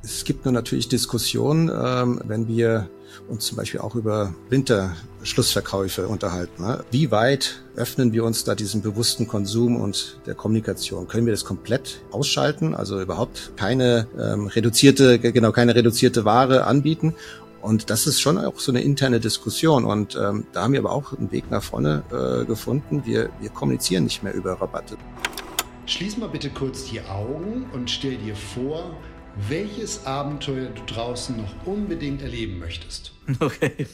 Es gibt nur natürlich Diskussionen, wenn wir uns zum Beispiel auch über Winterschlussverkäufe unterhalten. Ne? Wie weit öffnen wir uns da diesem bewussten Konsum und der Kommunikation? Können wir das komplett ausschalten, also überhaupt keine reduzierte Ware anbieten? Und das ist schon auch so eine interne Diskussion. Und da haben wir aber auch einen Weg nach vorne gefunden. Wir kommunizieren nicht mehr über Rabatte. Schließ mal bitte kurz die Augen und stell dir vor, welches Abenteuer du draußen noch unbedingt erleben möchtest. Okay.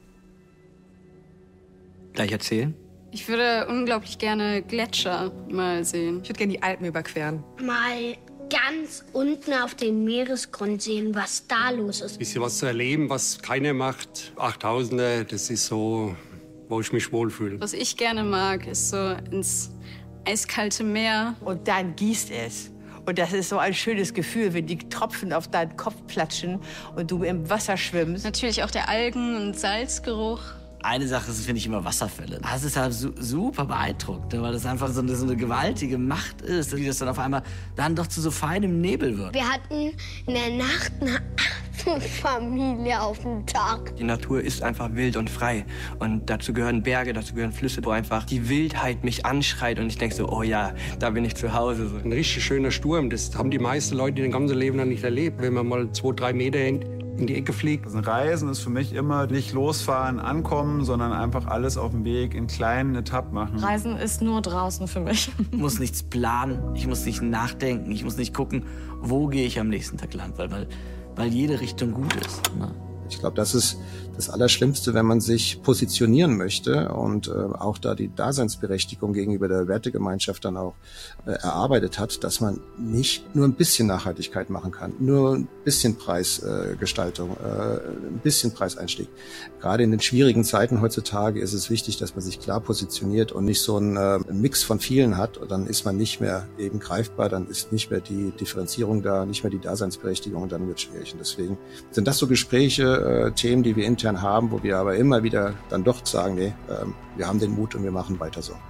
Gleich erzählen? Ich würde unglaublich gerne Gletscher mal sehen. Ich würde gerne die Alpen überqueren. Mal ganz unten auf den Meeresgrund sehen, was da los ist. Ein bisschen was zu erleben, was keiner macht. 8000er, das ist so, wo ich mich wohlfühle. Was ich gerne mag, ist so ins eiskalte Meer. Und dann gießt es. Und das ist so ein schönes Gefühl, wenn die Tropfen auf deinen Kopf platschen und du im Wasser schwimmst. Natürlich auch der Algen- und Salzgeruch. Eine Sache finde ich immer Wasserfälle. Das ist halt super beeindruckend, weil das einfach so eine gewaltige Macht ist, die das dann auf einmal dann doch zu so feinem Nebel wird. Wir hatten in der Nacht eine Affenfamilie auf dem Tag. Die Natur ist einfach wild und frei. Und dazu gehören Berge, dazu gehören Flüsse, wo einfach die Wildheit mich anschreit. Und ich denke so, oh ja, da bin ich zu Hause. Ein richtig schöner Sturm, das haben die meisten Leute ihr ganzes Leben noch nicht erlebt. Wenn man mal 2-3 Meter in die Ecke fliegt. Also Reisen ist für mich immer nicht losfahren, ankommen, sondern einfach alles auf dem Weg in kleinen Etappen machen. Reisen ist nur draußen für mich. Ich muss nichts planen, ich muss nicht nachdenken, ich muss nicht gucken, wo gehe ich am nächsten Tag lang, weil jede Richtung gut ist. Ne? Ich glaube, das ist das Allerschlimmste, wenn man sich positionieren möchte und auch da die Daseinsberechtigung gegenüber der Wertegemeinschaft dann auch erarbeitet hat, dass man nicht nur ein bisschen Nachhaltigkeit machen kann, nur ein bisschen Preisgestaltung, ein bisschen Preiseinstieg. Gerade in den schwierigen Zeiten heutzutage ist es wichtig, dass man sich klar positioniert und nicht so einen Mix von vielen hat. Und dann ist man nicht mehr eben greifbar, dann ist nicht mehr die Differenzierung da, nicht mehr die Daseinsberechtigung und dann wird es schwierig. Und deswegen sind das so Gespräche, Themen, die wir intern haben, wo wir aber immer wieder dann doch sagen, nee, wir haben den Mut und wir machen weiter so.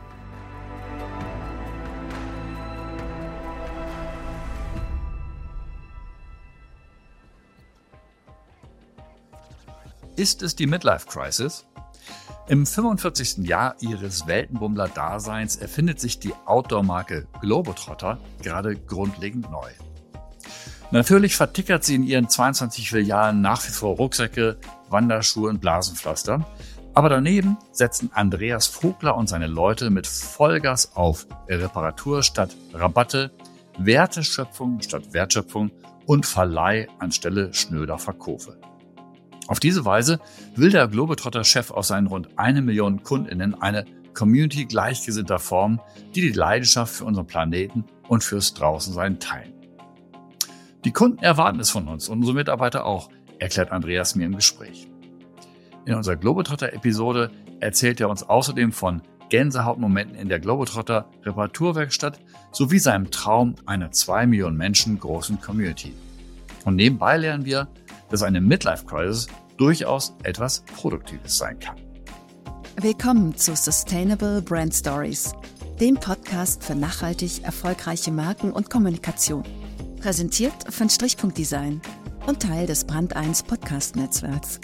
Ist es die Midlife-Crisis? Im 45. Jahr ihres Weltenbummler-Daseins erfindet sich die Outdoor-Marke Globetrotter gerade grundlegend neu. Natürlich vertickert sie in ihren 22 Filialen nach wie vor Rucksäcke, Wanderschuhe und Blasenpflaster. Aber daneben setzen Andreas Vogler und seine Leute mit Vollgas auf Reparatur statt Rabatte, Werteschöpfung statt Wertschöpfung und Verleih anstelle schnöder Verkäufe. Auf diese Weise will der Globetrotter-Chef aus seinen rund 1 Million KundInnen eine Community gleichgesinnter formen, die die Leidenschaft für unseren Planeten und fürs Draußensein teilen. Die Kunden erwarten es von uns und unsere Mitarbeiter auch, erklärt Andreas mir im Gespräch. In unserer Globetrotter-Episode erzählt er uns außerdem von Gänsehautmomenten in der Globetrotter Reparaturwerkstatt sowie seinem Traum einer 2 Millionen Menschen großen Community. Und nebenbei lernen wir, dass eine Midlife-Crisis durchaus etwas Produktives sein kann. Willkommen zu Sustainable Brand Stories, dem Podcast für nachhaltig erfolgreiche Marken und Kommunikation. Präsentiert von Strichpunkt Design und Teil des Brand 1 Podcast-Netzwerks.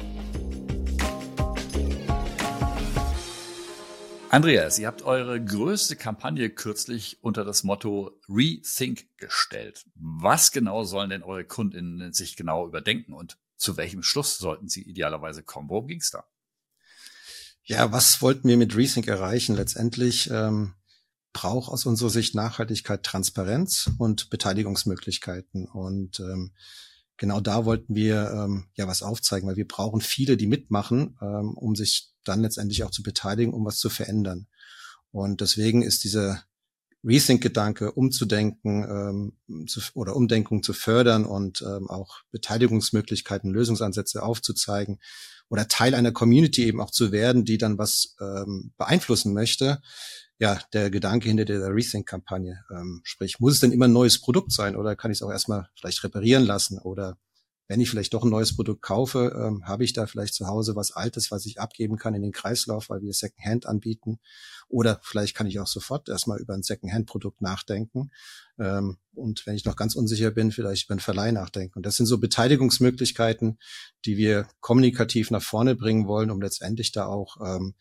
Andreas, ihr habt eure größte Kampagne kürzlich unter das Motto Rethink gestellt. Was genau sollen denn eure KundInnen sich genau überdenken und zu welchem Schluss sollten sie idealerweise kommen? Worum ging es da? Ja, was wollten wir mit Rethink erreichen? Letztendlich braucht aus unserer Sicht Nachhaltigkeit Transparenz und Beteiligungsmöglichkeiten. Und genau da wollten wir was aufzeigen, weil wir brauchen viele, die mitmachen, um sich dann letztendlich auch zu beteiligen, um was zu verändern. Und deswegen ist dieser Rethink-Gedanke, umzudenken oder Umdenkung zu fördern und auch Beteiligungsmöglichkeiten, Lösungsansätze aufzuzeigen oder Teil einer Community eben auch zu werden, die dann was beeinflussen möchte. Ja, der Gedanke hinter der Rethink-Kampagne. Sprich, muss es denn immer ein neues Produkt sein oder kann ich es auch erstmal vielleicht reparieren lassen oder wenn ich vielleicht doch ein neues Produkt kaufe, habe ich da vielleicht zu Hause was Altes, was ich abgeben kann in den Kreislauf, weil wir Secondhand anbieten. Oder vielleicht kann ich auch sofort erstmal über ein Secondhand-Produkt nachdenken. Und wenn ich noch ganz unsicher bin, vielleicht über einen Verleih nachdenken. Und das sind so Beteiligungsmöglichkeiten, die wir kommunikativ nach vorne bringen wollen, um letztendlich da auch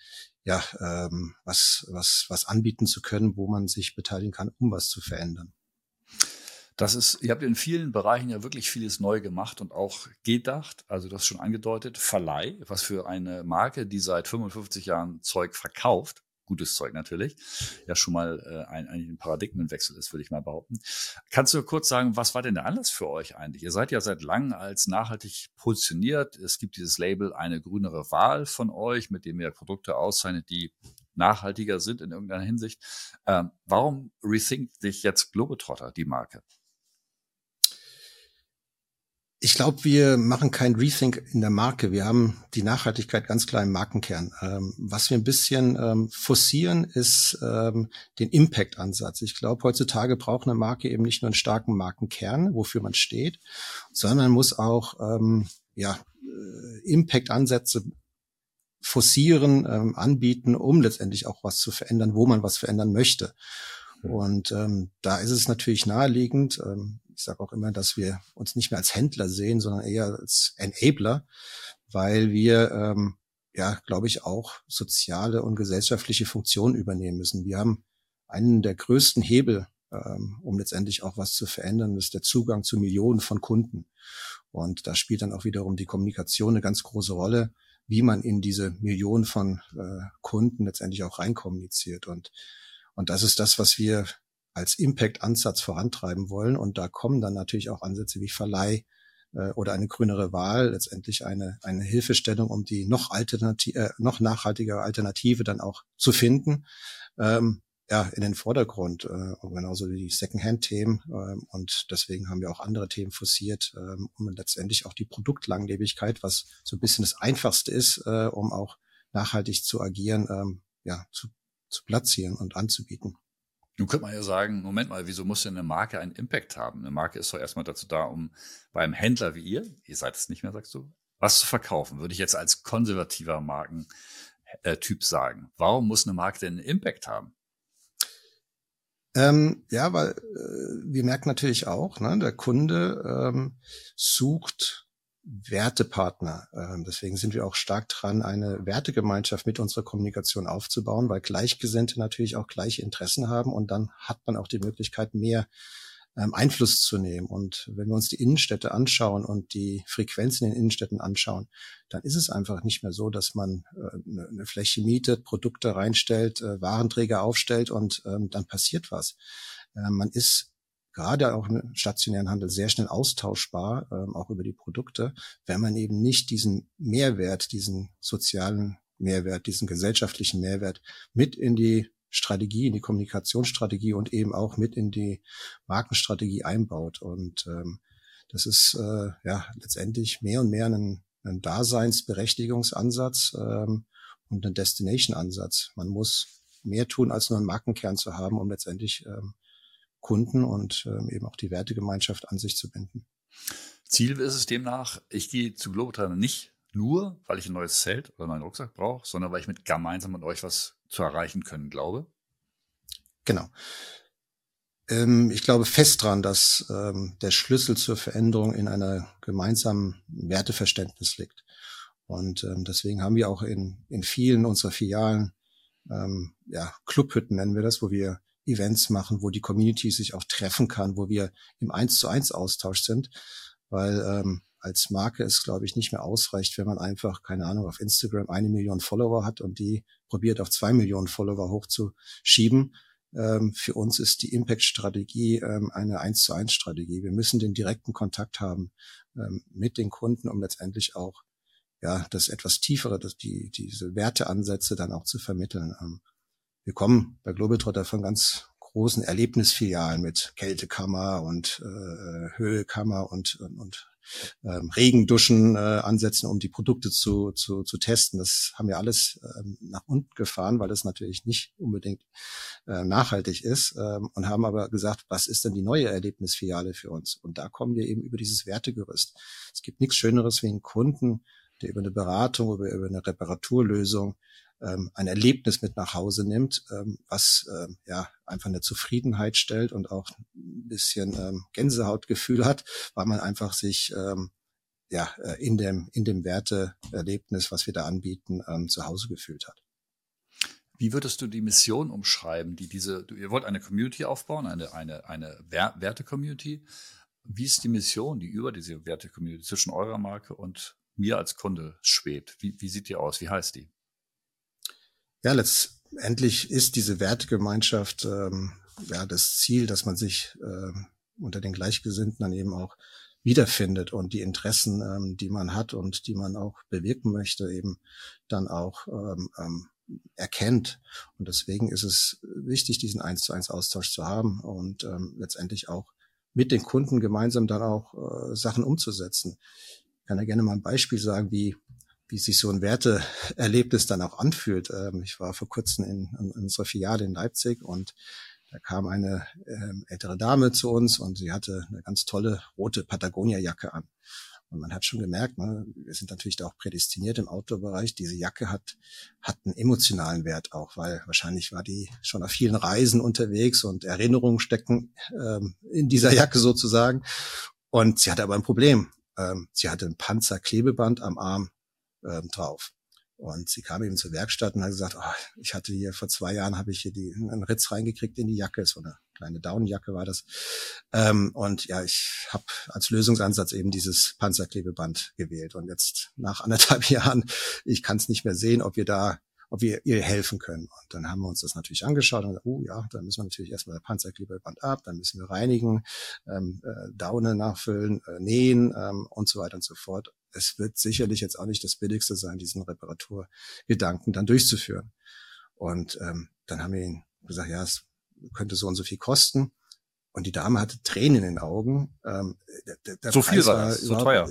was anbieten zu können, wo man sich beteiligen kann, um was zu verändern. Ihr habt in vielen Bereichen ja wirklich vieles neu gemacht und auch gedacht. Also du hast schon angedeutet, Verleih, was für eine Marke, die seit 55 Jahren Zeug verkauft, gutes Zeug natürlich, ja schon mal ein Paradigmenwechsel ist, würde ich mal behaupten. Kannst du kurz sagen, was war denn der Anlass für euch eigentlich? Ihr seid ja seit langem als nachhaltig positioniert. Es gibt dieses Label Eine grünere Wahl von euch, mit dem ihr Produkte auszeichnet, die nachhaltiger sind in irgendeiner Hinsicht. Warum rethinkt sich jetzt Globetrotter, die Marke? Ich glaube, wir machen kein Rethink in der Marke. Wir haben die Nachhaltigkeit ganz klar im Markenkern. Was wir ein bisschen forcieren, ist den Impact-Ansatz. Ich glaube, heutzutage braucht eine Marke eben nicht nur einen starken Markenkern, wofür man steht, sondern man muss auch Impact-Ansätze forcieren, anbieten, um letztendlich auch was zu verändern, wo man was verändern möchte. Und da ist es natürlich naheliegend, ich sage auch immer, dass wir uns nicht mehr als Händler sehen, sondern eher als Enabler, weil wir, glaube ich, auch soziale und gesellschaftliche Funktionen übernehmen müssen. Wir haben einen der größten Hebel, um letztendlich auch was zu verändern, das ist der Zugang zu Millionen von Kunden. Und da spielt dann auch wiederum die Kommunikation eine ganz große Rolle, wie man in diese Millionen von Kunden letztendlich auch reinkommuniziert. Und das ist das, was wir als Impact-Ansatz vorantreiben wollen. Und da kommen dann natürlich auch Ansätze wie Verleih oder eine grünere Wahl, letztendlich eine Hilfestellung, um die noch nachhaltigere Alternative dann auch zu finden, in den Vordergrund. Und genauso wie die Secondhand-Themen. Und deswegen haben wir auch andere Themen forciert, um letztendlich auch die Produktlanglebigkeit, was so ein bisschen das Einfachste ist, um auch nachhaltig zu agieren, zu platzieren und anzubieten. Nun könnte man ja sagen, Moment mal, wieso muss denn eine Marke einen Impact haben? Eine Marke ist doch erstmal dazu da, um bei einem Händler wie ihr seid es nicht mehr, sagst du, was zu verkaufen, würde ich jetzt als konservativer Markentyp sagen. Warum muss eine Marke denn einen Impact haben? Weil wir merken natürlich auch, der Kunde sucht Wertepartner. Deswegen sind wir auch stark dran, eine Wertegemeinschaft mit unserer Kommunikation aufzubauen, weil Gleichgesinnte natürlich auch gleiche Interessen haben und dann hat man auch die Möglichkeit, mehr Einfluss zu nehmen. Und wenn wir uns die Innenstädte anschauen und die Frequenz in den Innenstädten anschauen, dann ist es einfach nicht mehr so, dass man eine Fläche mietet, Produkte reinstellt, Warenträger aufstellt und dann passiert was. Man ist gerade auch im stationären Handel sehr schnell austauschbar, auch über die Produkte, wenn man eben nicht diesen Mehrwert, diesen sozialen Mehrwert, diesen gesellschaftlichen Mehrwert mit in die Strategie, in die Kommunikationsstrategie und eben auch mit in die Markenstrategie einbaut. Und das ist letztendlich mehr und mehr ein Daseinsberechtigungsansatz und ein Destination-Ansatz. Man muss mehr tun, als nur einen Markenkern zu haben, um letztendlich Kunden und eben auch die Wertegemeinschaft an sich zu binden. Ziel ist es demnach, ich gehe zu Globetrotter nicht nur, weil ich ein neues Zelt oder einen neuen Rucksack brauche, sondern weil ich gemeinsam mit euch was zu erreichen können glaube. Genau. Ich glaube fest dran, dass der Schlüssel zur Veränderung in einer gemeinsamen Werteverständnis liegt. Und deswegen haben wir auch in vielen unserer Filialen Clubhütten nennen wir das, wo wir Events machen, wo die Community sich auch treffen kann, wo wir im 1:1 Austausch sind, weil als Marke es, glaube ich, nicht mehr ausreicht, wenn man einfach, keine Ahnung, auf Instagram 1 Million Follower hat und die probiert auf 2 Millionen Follower hochzuschieben. Für uns ist die Impact-Strategie eine 1:1 Strategie. Wir müssen den direkten Kontakt haben mit den Kunden, um letztendlich auch das etwas tiefere, diese Werteansätze dann auch zu vermitteln. Wir kommen bei Globetrotter von ganz großen Erlebnisfilialen mit Kältekammer und Höhekammer und Regenduschen ansetzen, um die Produkte zu testen. Das haben wir alles nach unten gefahren, weil das natürlich nicht unbedingt nachhaltig ist, und haben aber gesagt, was ist denn die neue Erlebnisfiliale für uns? Und da kommen wir eben über dieses Wertegerüst. Es gibt nichts Schöneres wie einen Kunden, der über eine Beratung, über eine Reparaturlösung ein Erlebnis mit nach Hause nimmt, was einfach eine Zufriedenheit stellt und auch ein bisschen Gänsehautgefühl hat, weil man einfach sich in dem Werteerlebnis, was wir da anbieten, zu Hause gefühlt hat. Wie würdest du die Mission umschreiben, ihr wollt eine Community aufbauen, eine Werte-Community. Wie ist die Mission, die über diese Werte-Community zwischen eurer Marke und mir als Kunde schwebt? Wie sieht die aus? Wie heißt die? Ja, letztendlich ist diese Wertegemeinschaft das Ziel, dass man sich unter den Gleichgesinnten dann eben auch wiederfindet und die Interessen, die man hat und die man auch bewirken möchte, eben dann auch erkennt. Und deswegen ist es wichtig, diesen 1:1 Austausch zu haben und letztendlich auch mit den Kunden gemeinsam dann auch Sachen umzusetzen. Ich kann ja gerne mal ein Beispiel sagen, wie sich so ein Werteerlebnis dann auch anfühlt. Ich war vor kurzem in unserer Filiale in Leipzig und da kam eine ältere Dame zu uns und sie hatte eine ganz tolle rote Patagonia-Jacke an. Und man hat schon gemerkt, wir sind natürlich da auch prädestiniert im Outdoor-Bereich. Diese Jacke hat einen emotionalen Wert auch, weil wahrscheinlich war die schon auf vielen Reisen unterwegs und Erinnerungen stecken in dieser Jacke sozusagen. Und sie hatte aber ein Problem. Sie hatte ein Panzerklebeband am Arm drauf. Und sie kam eben zur Werkstatt und hat gesagt, ich hatte hier vor 2 Jahren, habe ich hier einen Ritz reingekriegt in die Jacke, so eine kleine Daunenjacke war das. Und ja, ich habe als Lösungsansatz eben dieses Panzerklebeband gewählt. Und jetzt nach 1,5 Jahren, ich kann es nicht mehr sehen, ob wir ihr helfen können. Und dann haben wir uns das natürlich angeschaut und gesagt, dann müssen wir natürlich erstmal das Panzerklebeband ab, dann müssen wir reinigen, Daune nachfüllen, nähen und so weiter und so fort. Es wird sicherlich jetzt auch nicht das Billigste sein, diesen Reparaturgedanken dann durchzuführen. Und dann haben wir ihn gesagt, ja, es könnte so und so viel kosten. Und die Dame hatte Tränen in den Augen. Der so viel war das, so teuer.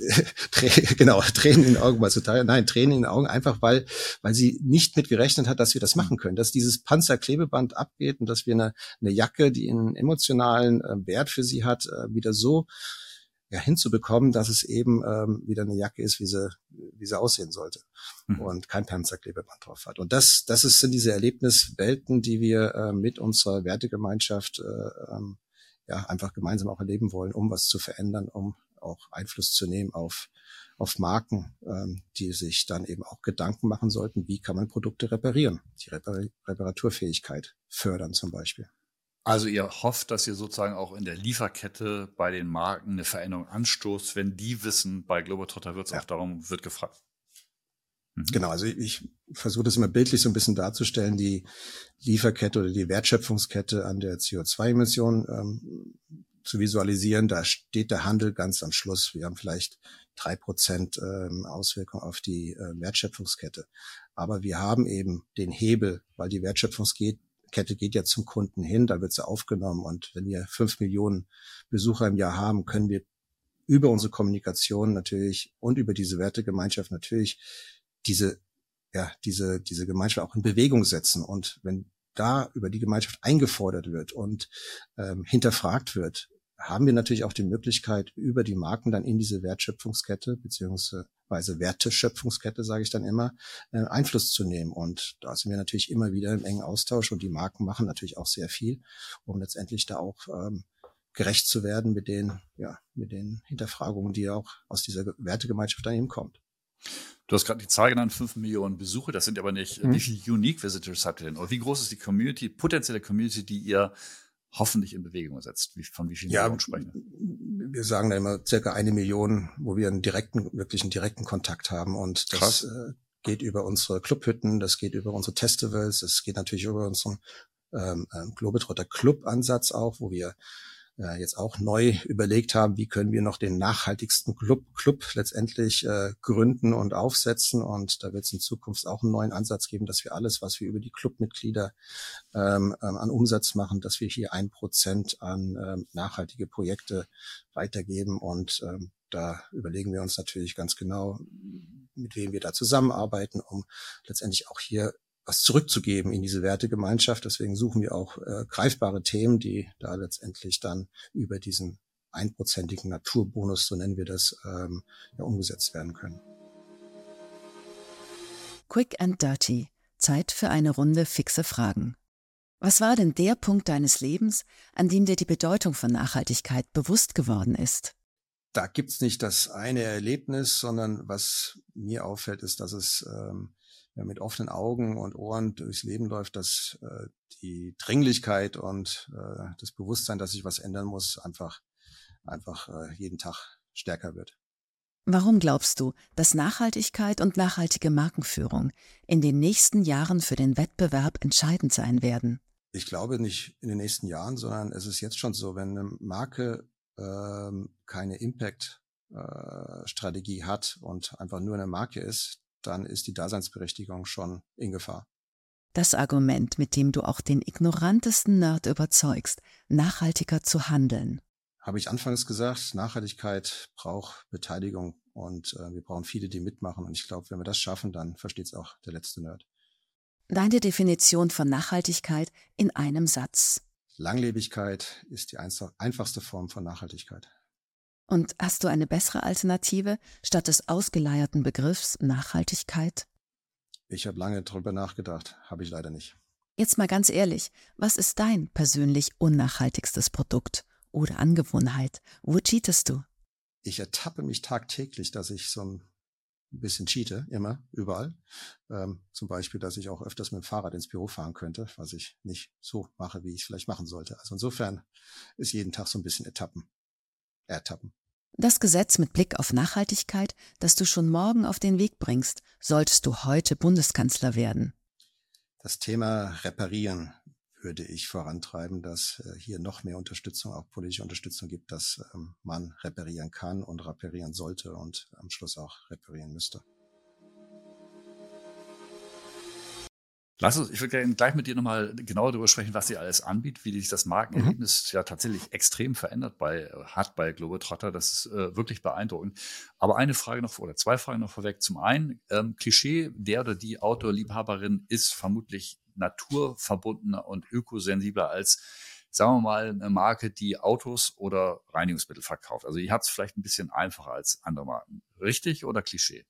Genau, Tränen in den Augen war so teuer. Nein, Tränen in den Augen, einfach weil sie nicht mit gerechnet hat, dass wir das machen können, dass dieses Panzerklebeband abgeht und dass wir eine Jacke, die einen emotionalen Wert für sie hat, wieder so hinzubekommen, dass es eben wieder eine Jacke ist, wie sie aussehen sollte und kein Panzerklebeband drauf hat. Und das sind diese Erlebniswelten, die wir mit unserer Wertegemeinschaft einfach gemeinsam auch erleben wollen, um was zu verändern, um auch Einfluss zu nehmen auf Marken, die sich dann eben auch Gedanken machen sollten, wie kann man Produkte reparieren, die Reparaturfähigkeit fördern zum Beispiel. Also ihr hofft, dass ihr sozusagen auch in der Lieferkette bei den Marken eine Veränderung anstoßt, wenn die wissen, bei Globetrotter wird es auch darum, wird gefragt. Genau, also ich versuche das immer bildlich so ein bisschen darzustellen, die Lieferkette oder die Wertschöpfungskette an der CO2-Emission zu visualisieren. Da steht der Handel ganz am Schluss. Wir haben vielleicht 3% Auswirkung auf die Wertschöpfungskette. Aber wir haben eben den Hebel, weil die Wertschöpfungskette geht ja zum Kunden hin, da wird sie aufgenommen. Und wenn wir 5 Millionen Besucher im Jahr haben, können wir über unsere Kommunikation natürlich und über diese Wertegemeinschaft natürlich diese Gemeinschaft auch in Bewegung setzen. Und wenn da über die Gemeinschaft eingefordert wird und hinterfragt wird, haben wir natürlich auch die Möglichkeit, über die Marken dann in diese Wertschöpfungskette beziehungsweise Werteschöpfungskette, sage ich dann immer, Einfluss zu nehmen. Und da sind wir natürlich immer wieder im engen Austausch und die Marken machen natürlich auch sehr viel, um letztendlich da auch gerecht zu werden mit den Hinterfragungen, die auch aus dieser Wertegemeinschaft dann eben kommt. Du hast gerade die Zahl genannt, 5 Millionen Besucher, das sind aber nicht, wie viele Unique Visitors habt ihr denn? Oder wie groß ist die Community, potenzielle Community, die ihr hoffentlich in Bewegung setzt? Von wie vielen Millionen sprechen wir? Wir sagen da immer circa 1 Million, wo wir einen direkten Kontakt haben. Und das geht über unsere Clubhütten, das geht über unsere Festivals, das geht natürlich über unseren Globetrotter Club-Ansatz auch, wo wir jetzt auch neu überlegt haben, wie können wir noch den nachhaltigsten Club letztendlich gründen und aufsetzen. Und da wird es in Zukunft auch einen neuen Ansatz geben, dass wir alles, was wir über die Clubmitglieder an Umsatz machen, dass wir hier 1% an nachhaltige Projekte weitergeben. Und da überlegen wir uns natürlich ganz genau, mit wem wir da zusammenarbeiten, um letztendlich auch hier was zurückzugeben in diese Wertegemeinschaft. Deswegen suchen wir auch greifbare Themen, die da letztendlich dann über diesen 1%igen Naturbonus, so nennen wir das, umgesetzt werden können. Quick and dirty. Zeit für eine Runde fixe Fragen. Was war denn der Punkt deines Lebens, an dem dir die Bedeutung von Nachhaltigkeit bewusst geworden ist? Da gibt's nicht das eine Erlebnis, sondern was mir auffällt, ist, dass es mit offenen Augen und Ohren durchs Leben läuft, dass die Dringlichkeit und das Bewusstsein, dass sich was ändern muss, einfach jeden Tag stärker wird. Warum glaubst du, dass Nachhaltigkeit und nachhaltige Markenführung in den nächsten Jahren für den Wettbewerb entscheidend sein werden? Ich glaube nicht in den nächsten Jahren, sondern es ist jetzt schon so, wenn eine Marke keine Impact-Strategie hat und einfach nur eine Marke ist, dann ist die Daseinsberechtigung schon in Gefahr. Das Argument, mit dem du auch den ignorantesten Nerd überzeugst, nachhaltiger zu handeln. Habe ich anfangs gesagt, Nachhaltigkeit braucht Beteiligung und wir brauchen viele, die mitmachen. Und ich glaube, wenn wir das schaffen, dann versteht es auch der letzte Nerd. Deine Definition von Nachhaltigkeit in einem Satz. Langlebigkeit ist die einfachste Form von Nachhaltigkeit. Und hast du eine bessere Alternative statt des ausgeleierten Begriffs Nachhaltigkeit? Ich habe lange darüber nachgedacht, habe ich leider nicht. Jetzt mal ganz ehrlich, was ist dein persönlich unnachhaltigstes Produkt oder Angewohnheit? Wo cheatest du? Ich ertappe mich tagtäglich, dass ich so ein bisschen cheate, immer, überall. Zum Beispiel, dass ich auch öfters mit dem Fahrrad ins Büro fahren könnte, was ich nicht so mache, wie ich es vielleicht machen sollte. Also insofern ist jeden Tag so ein bisschen ertappen. Das Gesetz mit Blick auf Nachhaltigkeit, das du schon morgen auf den Weg bringst, solltest du heute Bundeskanzler werden. Das Thema Reparieren würde ich vorantreiben, dass hier noch mehr Unterstützung, auch politische Unterstützung gibt, dass man reparieren kann und reparieren sollte und am Schluss auch reparieren müsste. Ich würde gerne gleich mit dir nochmal genauer darüber sprechen, was ihr alles anbietet, wie sich das Markenerlebnis ja tatsächlich extrem verändert hat bei Globetrotter. Das ist wirklich beeindruckend. Aber eine Frage noch oder zwei Fragen noch vorweg. Zum einen, Klischee, der oder die Outdoor-Liebhaberin ist vermutlich naturverbundener und ökosensibler als, sagen wir mal, eine Marke, die Autos oder Reinigungsmittel verkauft. Also ihr habt es vielleicht ein bisschen einfacher als andere Marken. Richtig oder Klischee?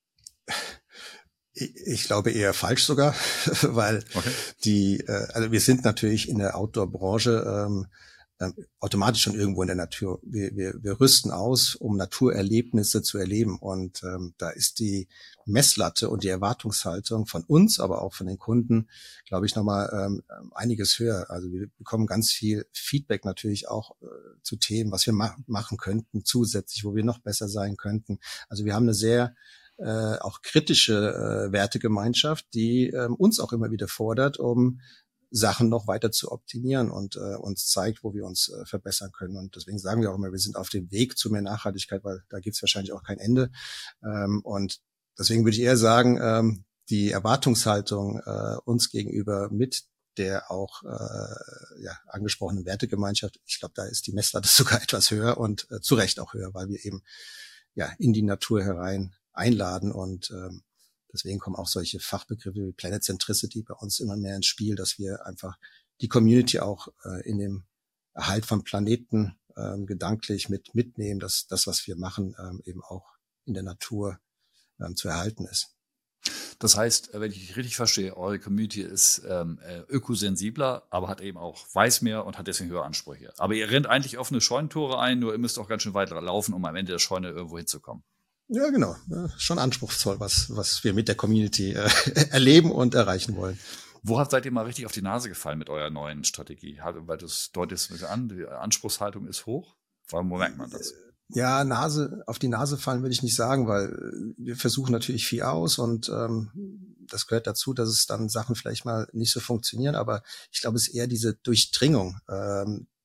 Ich glaube eher falsch sogar, weil also wir sind natürlich in der Outdoor-Branche automatisch schon irgendwo in der Natur. Wir rüsten aus, um Naturerlebnisse zu erleben. Und da ist die Messlatte und die Erwartungshaltung von uns, aber auch von den Kunden, glaube ich, nochmal einiges höher. Also wir bekommen ganz viel Feedback natürlich auch zu Themen, was wir machen könnten, zusätzlich, wo wir noch besser sein könnten. Also wir haben eine sehr auch kritische Wertegemeinschaft, die uns auch immer wieder fordert, um Sachen noch weiter zu optimieren und uns zeigt, wo wir uns verbessern können. Und deswegen sagen wir auch immer, wir sind auf dem Weg zu mehr Nachhaltigkeit, weil da gibt es wahrscheinlich auch kein Ende. Und deswegen würde ich eher sagen, die Erwartungshaltung uns gegenüber mit der auch angesprochenen Wertegemeinschaft, ich glaube, da ist die Messlatte sogar etwas höher und zu Recht auch höher, weil wir eben in die Natur herein einladen und deswegen kommen auch solche Fachbegriffe wie Planet Centricity bei uns immer mehr ins Spiel, dass wir einfach die Community auch in dem Erhalt von Planeten gedanklich mitnehmen, dass das, was wir machen, eben auch in der Natur zu erhalten ist. Das heißt, wenn ich dich richtig verstehe, eure Community ist ökosensibler, aber hat eben auch weiß mehr und hat deswegen höhere Ansprüche. Aber ihr rennt eigentlich offene Scheunentore ein, nur ihr müsst auch ganz schön weit laufen, um am Ende der Scheune irgendwo hinzukommen. Ja, genau. Schon anspruchsvoll, was wir mit der Community erleben und erreichen wollen. Wo seid ihr mal richtig auf die Nase gefallen mit eurer neuen Strategie? Weil du es deutest an, die Anspruchshaltung ist hoch. Wo merkt man das? Ja, auf die Nase fallen würde ich nicht sagen, weil wir versuchen natürlich viel aus und das gehört dazu, dass es dann Sachen vielleicht mal nicht so funktionieren. Aber ich glaube, es ist eher diese Durchdringung,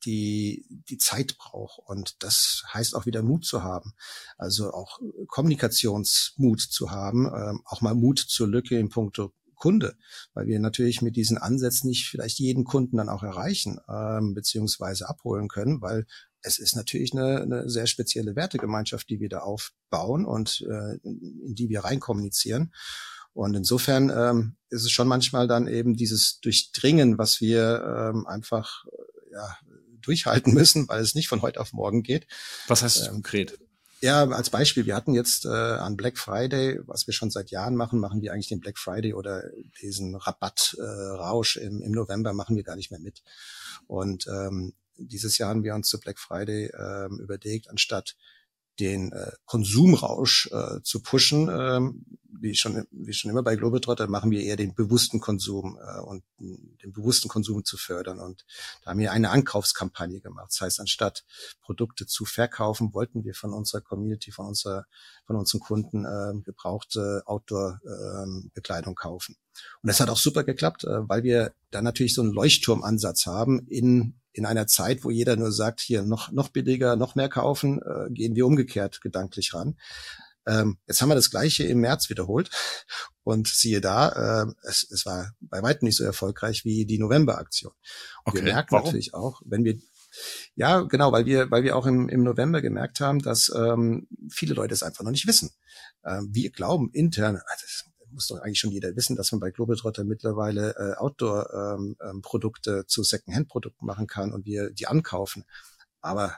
die Zeit braucht. Und das heißt auch wieder Mut zu haben. Also auch Kommunikationsmut zu haben, auch mal Mut zur Lücke in puncto Kunde, weil wir natürlich mit diesen Ansätzen nicht vielleicht jeden Kunden dann auch erreichen, beziehungsweise abholen können, weil es ist natürlich eine sehr spezielle Wertegemeinschaft, die wir da aufbauen und in die wir rein kommunizieren. Und insofern ist es schon manchmal dann eben dieses Durchdringen, was wir einfach durchhalten müssen, weil es nicht von heute auf morgen geht. Was heißt das konkret? Ja, als Beispiel, wir hatten jetzt an Black Friday, was wir schon seit Jahren machen wir eigentlich den Black Friday oder diesen Rabattrausch im November machen wir gar nicht mehr mit. Und dieses Jahr haben wir uns zu Black Friday überlegt, anstatt den Konsumrausch zu pushen, wie schon immer bei Globetrotter, machen wir eher den bewussten Konsum und den bewussten Konsum zu fördern. Und da haben wir eine Ankaufskampagne gemacht. Das heißt, anstatt Produkte zu verkaufen, wollten wir von unserer Community, von unseren Kunden gebrauchte Outdoor-Bekleidung kaufen. Und das hat auch super geklappt, weil wir da natürlich so einen Leuchtturmansatz haben in einer Zeit, wo jeder nur sagt, hier noch billiger, noch mehr kaufen, gehen wir umgekehrt gedanklich ran. Jetzt haben wir das Gleiche im März wiederholt und siehe da, es war bei weitem nicht so erfolgreich wie die November-Aktion. Okay, wir merken natürlich auch, wenn wir weil wir auch im November gemerkt haben, dass viele Leute es einfach noch nicht wissen. Wir glauben intern, muss doch eigentlich schon jeder wissen, dass man bei Globetrotter mittlerweile Outdoor-Produkte zu Second-Hand-Produkten machen kann und wir die ankaufen. Aber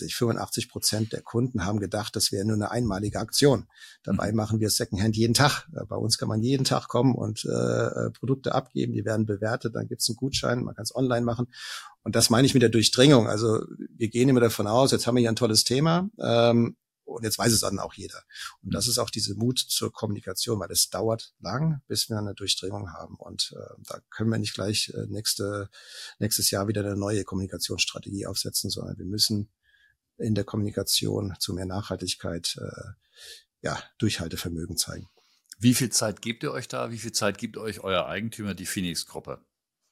85% der Kunden haben gedacht, das wäre nur eine einmalige Aktion. Dabei machen wir Second-Hand jeden Tag. Bei uns kann man jeden Tag kommen und Produkte abgeben, die werden bewertet, dann gibt's einen Gutschein, man kann es online machen. Und das meine ich mit der Durchdringung. Also wir gehen immer davon aus, jetzt haben wir hier ein tolles Thema, und jetzt weiß es dann auch jeder. Und das ist auch diese Mut zur Kommunikation, weil es dauert lang, bis wir eine Durchdringung haben. Und da können wir nicht gleich nächstes Jahr wieder eine neue Kommunikationsstrategie aufsetzen, sondern wir müssen in der Kommunikation zu mehr Nachhaltigkeit Durchhaltevermögen zeigen. Wie viel Zeit gebt ihr euch da? Wie viel Zeit gibt euch euer Eigentümer, die Phoenix-Gruppe?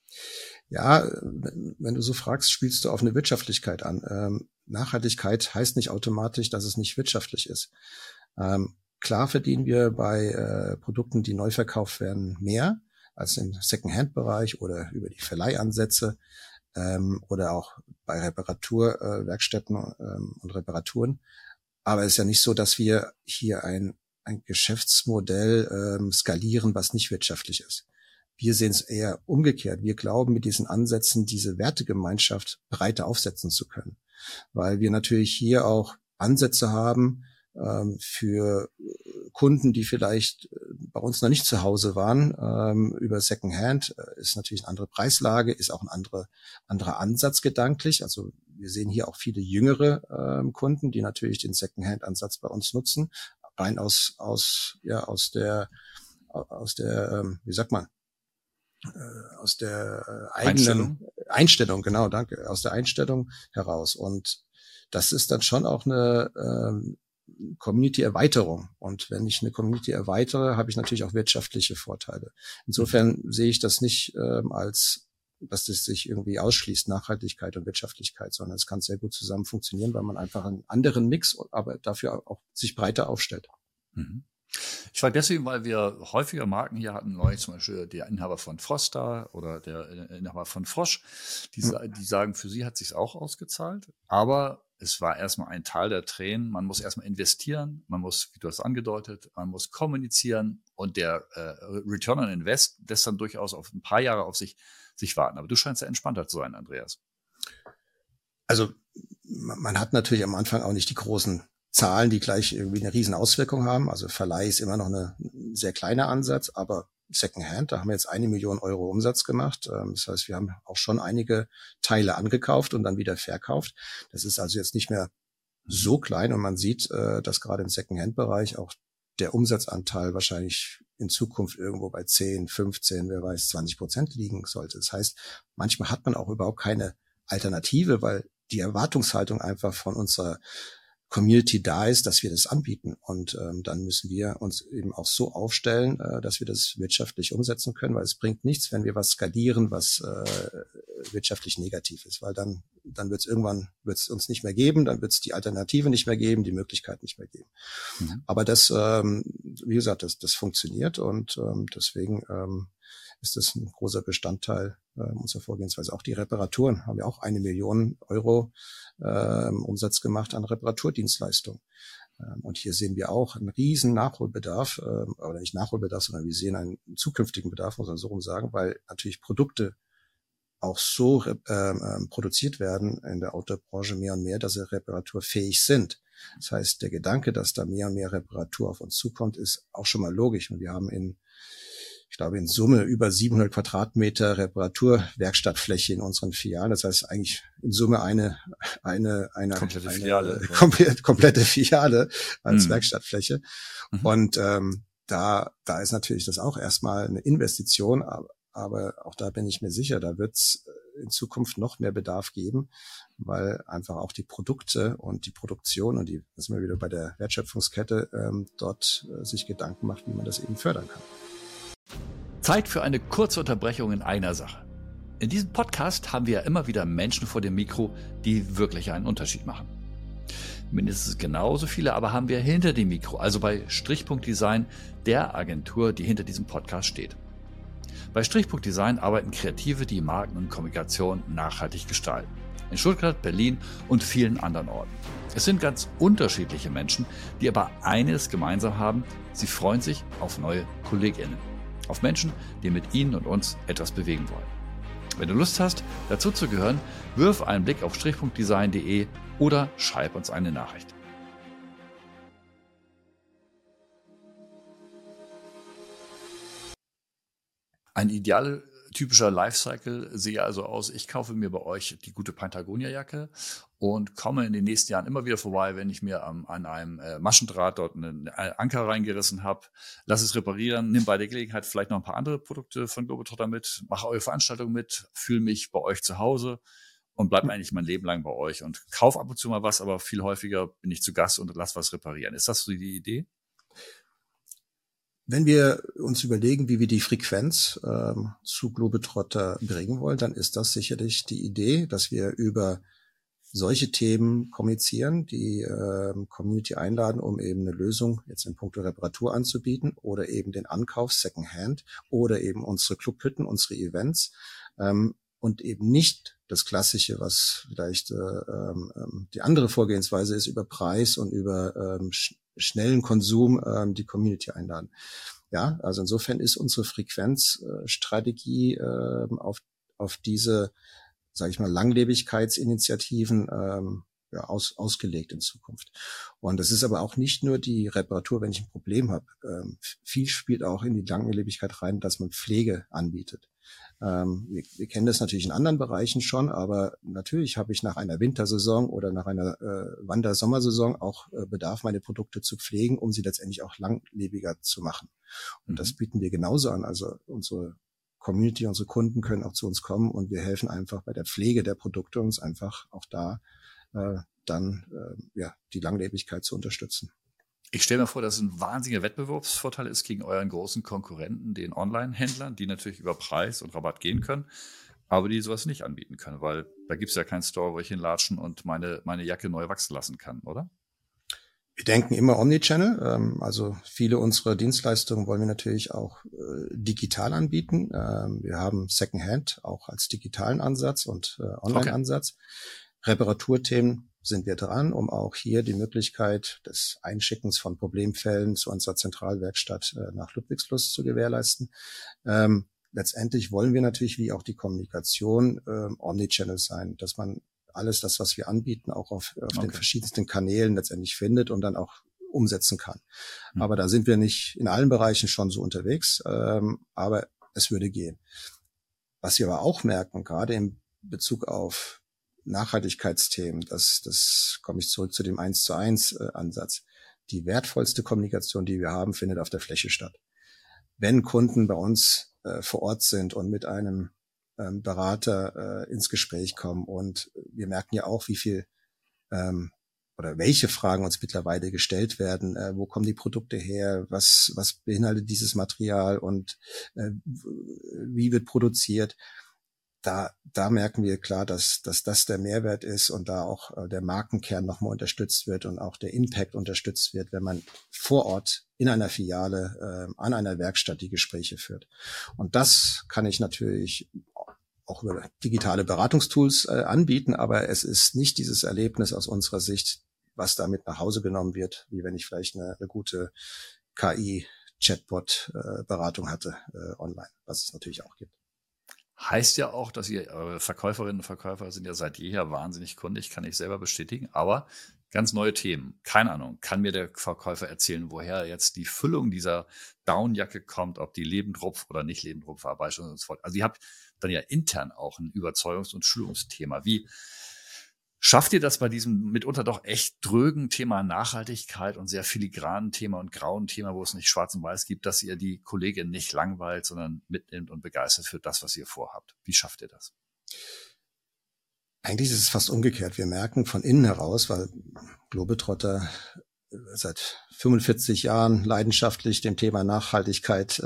Ja, wenn du so fragst, spielst du auf eine Wirtschaftlichkeit an. Nachhaltigkeit heißt nicht automatisch, dass es nicht wirtschaftlich ist. Klar verdienen wir bei Produkten, die neu verkauft werden, mehr als im Second-Hand-Bereich oder über die Verleihansätze oder auch bei Reparaturwerkstätten und Reparaturen. Aber es ist ja nicht so, dass wir hier ein Geschäftsmodell skalieren, was nicht wirtschaftlich ist. Wir sehen es eher umgekehrt. Wir glauben, mit diesen Ansätzen diese Wertegemeinschaft breiter aufsetzen zu können, weil wir natürlich hier auch Ansätze haben für Kunden, die vielleicht bei uns noch nicht zu Hause waren. Über Secondhand ist natürlich eine andere Preislage, ist auch ein anderer Ansatz gedanklich. Also wir sehen hier auch viele jüngere Kunden, die natürlich den Secondhand-Ansatz bei uns nutzen, rein aus der eigenen Einstellung, genau, danke, aus der Einstellung heraus. Und das ist dann schon auch eine Community-Erweiterung. Und wenn ich eine Community erweitere, habe ich natürlich auch wirtschaftliche Vorteile. Insofern sehe ich das nicht als, dass das sich irgendwie ausschließt, Nachhaltigkeit und Wirtschaftlichkeit, sondern es kann sehr gut zusammen funktionieren, weil man einfach einen anderen Mix, aber dafür auch sich breiter aufstellt. Mhm. Ich frage deswegen, weil wir häufiger Marken hier hatten, neulich zum Beispiel der Inhaber von Froster oder der Inhaber von Frosch, die sagen, für sie hat es sich auch ausgezahlt, aber es war erstmal ein Tal der Tränen. Man muss erstmal investieren, man muss, wie du hast angedeutet, man muss kommunizieren und der Return on Invest lässt dann durchaus auf ein paar Jahre auf sich warten. Aber du scheinst ja entspannter zu sein, Andreas. Also man hat natürlich am Anfang auch nicht die großen Zahlen, die gleich irgendwie eine riesen Auswirkung haben. Also Verleih ist immer noch ein sehr kleiner Ansatz, aber Secondhand, da haben wir jetzt 1 Million Euro Umsatz gemacht. Das heißt, wir haben auch schon einige Teile angekauft und dann wieder verkauft. Das ist also jetzt nicht mehr so klein und man sieht, dass gerade im Secondhand-Bereich auch der Umsatzanteil wahrscheinlich in Zukunft irgendwo bei 10, 15, wer weiß, 20% liegen sollte. Das heißt, manchmal hat man auch überhaupt keine Alternative, weil die Erwartungshaltung einfach von unserer Community da ist, dass wir das anbieten. Und dann müssen wir uns eben auch so aufstellen, dass wir das wirtschaftlich umsetzen können, weil es bringt nichts, wenn wir was skalieren, was wirtschaftlich negativ ist, weil dann wird es irgendwann uns nicht mehr geben, dann wird es die Alternative nicht mehr geben, die Möglichkeit nicht mehr geben. Aber das, wie gesagt, das funktioniert und deswegen ist das ein großer Bestandteil unserer Vorgehensweise. Auch die Reparaturen haben wir auch 1 Million Euro Umsatz gemacht an Reparaturdienstleistungen. Und hier sehen wir auch einen riesen Nachholbedarf, oder nicht Nachholbedarf, sondern wir sehen einen zukünftigen Bedarf, muss man so rum sagen, weil natürlich Produkte auch so produziert werden in der Outdoor-Branche mehr und mehr, dass sie reparaturfähig sind. Das heißt, der Gedanke, dass da mehr und mehr Reparatur auf uns zukommt, ist auch schon mal logisch. Und wir haben ich glaube, in Summe über 700 Quadratmeter Reparaturwerkstattfläche in unseren Filialen. Das heißt eigentlich in Summe eine komplette Filiale. Komplette Filiale als Werkstattfläche. Und da ist natürlich das auch erstmal eine Investition, aber auch da bin ich mir sicher, da wird es in Zukunft noch mehr Bedarf geben, weil einfach auch die Produkte und die Produktion und da sind wir wieder bei der Wertschöpfungskette, dort sich Gedanken macht, wie man das eben fördern kann. Zeit für eine kurze Unterbrechung in einer Sache. In diesem Podcast haben wir ja immer wieder Menschen vor dem Mikro, die wirklich einen Unterschied machen. Mindestens genauso viele aber haben wir hinter dem Mikro, also bei Strichpunkt Design, der Agentur, die hinter diesem Podcast steht. Bei Strichpunkt Design arbeiten Kreative, die Marken und Kommunikation nachhaltig gestalten. In Stuttgart, Berlin und vielen anderen Orten. Es sind ganz unterschiedliche Menschen, die aber eines gemeinsam haben: sie freuen sich auf neue KollegInnen. Auf Menschen, die mit Ihnen und uns etwas bewegen wollen. Wenn du Lust hast, dazu zu gehören, wirf einen Blick auf strichpunktdesign.de oder schreib uns eine Nachricht. Ein typischer Lifecycle sehe also aus: Ich kaufe mir bei euch die gute Patagonia-Jacke und komme in den nächsten Jahren immer wieder vorbei, wenn ich mir an einem Maschendraht dort einen Anker reingerissen habe, lasse es reparieren, nimm bei der Gelegenheit vielleicht noch ein paar andere Produkte von Globetrotter mit, mache eure Veranstaltung mit, fühle mich bei euch zu Hause und bleibe eigentlich mein Leben lang bei euch und kaufe ab und zu mal was, aber viel häufiger bin ich zu Gast und lasse was reparieren. Ist das so die Idee? Wenn wir uns überlegen, wie wir die Frequenz zu Globetrotter bringen wollen, dann ist das sicherlich die Idee, dass wir über solche Themen kommunizieren, die Community einladen, um eben eine Lösung jetzt in puncto Reparatur anzubieten oder eben den Ankauf Secondhand oder eben unsere Clubhütten, unsere Events und eben nicht das Klassische, was vielleicht die andere Vorgehensweise ist, über Preis und über schnellen Konsum die Community einladen. Ja, also insofern ist unsere Frequenzstrategie auf diese, sage ich mal, Langlebigkeitsinitiativen ausgelegt in Zukunft. Und das ist aber auch nicht nur die Reparatur, wenn ich ein Problem habe. Viel spielt auch in die Langlebigkeit rein, dass man Pflege anbietet. Wir kennen das natürlich in anderen Bereichen schon, aber natürlich habe ich nach einer Wintersaison oder nach einer Wandersommersaison auch Bedarf, meine Produkte zu pflegen, um sie letztendlich auch langlebiger zu machen. Und das bieten wir genauso an. Also unsere Community, unsere Kunden können auch zu uns kommen und wir helfen einfach bei der Pflege der Produkte, uns einfach auch da die Langlebigkeit zu unterstützen. Ich stelle mir vor, dass es ein wahnsinniger Wettbewerbsvorteil ist gegen euren großen Konkurrenten, den Online-Händlern, die natürlich über Preis und Rabatt gehen können, aber die sowas nicht anbieten können, weil da gibt es ja keinen Store, wo ich hinlatschen und meine Jacke neu wachsen lassen kann, oder? Wir denken immer Omnichannel. Also viele unserer Dienstleistungen wollen wir natürlich auch digital anbieten. Wir haben Secondhand auch als digitalen Ansatz und Online-Ansatz. Okay. Reparaturthemen sind wir dran, um auch hier die Möglichkeit des Einschickens von Problemfällen zu unserer Zentralwerkstatt nach Ludwigslust zu gewährleisten. Letztendlich wollen wir natürlich, wie auch die Kommunikation, Omnichannel sein, dass man alles das, was wir anbieten, auch auf den verschiedensten Kanälen letztendlich findet und dann auch umsetzen kann. Aber da sind wir nicht in allen Bereichen schon so unterwegs, aber es würde gehen. Was wir aber auch merken, gerade in Bezug auf Nachhaltigkeitsthemen, das komme ich zurück zu dem 1:1 Ansatz. Die wertvollste Kommunikation, die wir haben, findet auf der Fläche statt. Wenn Kunden bei uns vor Ort sind und mit einem Berater ins Gespräch kommen und wir merken ja auch, wie viel oder welche Fragen uns mittlerweile gestellt werden, wo kommen die Produkte her, was beinhaltet dieses Material und wie wird produziert. da merken wir klar, dass das der Mehrwert ist und da auch der Markenkern nochmal unterstützt wird und auch der Impact unterstützt wird, wenn man vor Ort in einer Filiale an einer Werkstatt die Gespräche führt. Und das kann ich natürlich auch über digitale Beratungstools anbieten, aber es ist nicht dieses Erlebnis aus unserer Sicht, was damit nach Hause genommen wird, wie wenn ich vielleicht eine gute KI-Chatbot-Beratung hatte online, was es natürlich auch gibt. Heißt ja auch, dass eure Verkäuferinnen und Verkäufer sind ja seit jeher wahnsinnig kundig, kann ich selber bestätigen, aber ganz neue Themen. Keine Ahnung, kann mir der Verkäufer erzählen, woher jetzt die Füllung dieser Downjacke kommt, ob die Lebendrupf oder nicht Lebendrupf verarbeitet und so fort. Also ihr habt dann ja intern auch ein Überzeugungs- und Schulungsthema. Wie schafft ihr das bei diesem mitunter doch echt drögen Thema Nachhaltigkeit und sehr filigranen Thema und grauen Thema, wo es nicht schwarz und weiß gibt, dass ihr die Kollegin nicht langweilt, sondern mitnimmt und begeistert für das, was ihr vorhabt? Wie schafft ihr das? Eigentlich ist es fast umgekehrt. Wir merken von innen heraus, weil Globetrotter seit 45 Jahren leidenschaftlich dem Thema Nachhaltigkeit